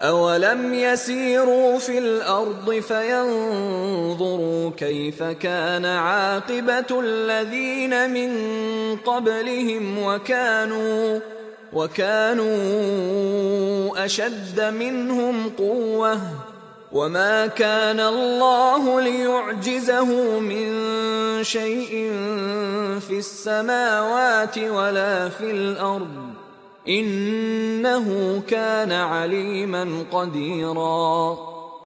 أَوَلَمْ يَسِيرُوا فِي الْأَرْضِ فَيَنظُرُوا كَيْفَ كَانَ عَاقِبَةُ الَّذِينَ مِن قَبْلِهِمْ وَكَانُوا أَشَدَّ مِنْهُمْ قُوَّةً وَمَا كَانَ اللَّهُ لِيُعْجِزَهُ مِن شَيْءٍ فِي السَّمَاوَاتِ وَلَا فِي الْأَرْضِ ۚ إِنَّهُ كَانَ عَلِيمًا قَدِيرًا.